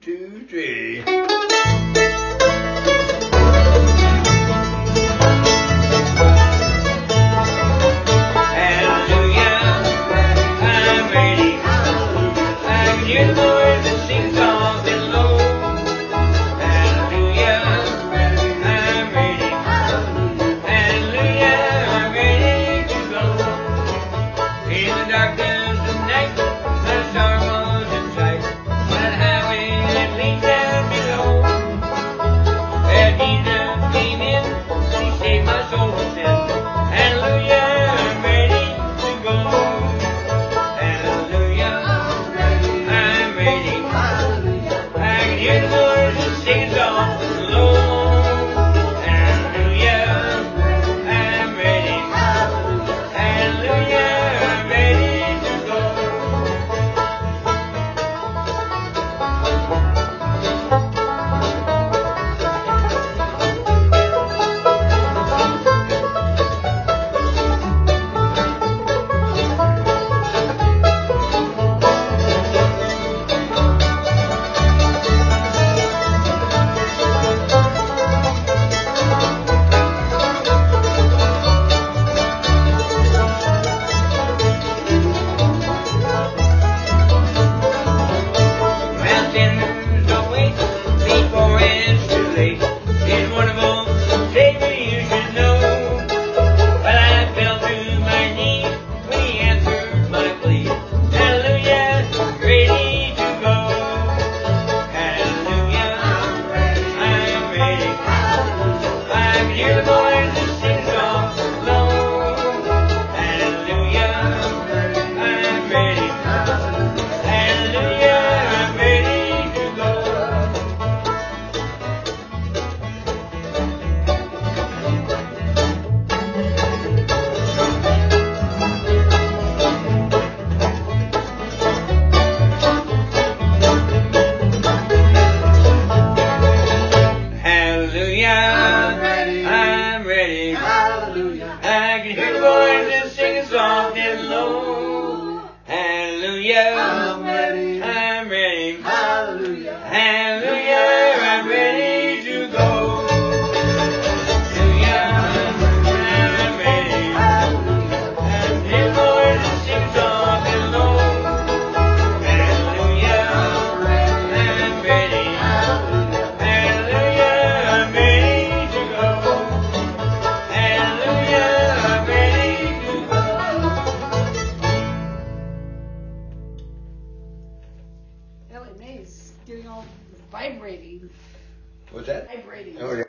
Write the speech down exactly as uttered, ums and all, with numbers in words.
two, three. I can hear the voices singing soft and low. Hallelujah, I'm ready, I'm ready. Hallelujah, hallelujah, I'm ready to go. Hallelujah, I'm ready. Hallelujah, I can hear the voices singing soft and low. Hallelujah, I'm ready, I'm ready. Hallelujah, I'm ready to go. Ellie Mae's getting all vibrating. What's that? Vibrating. Oh, yeah.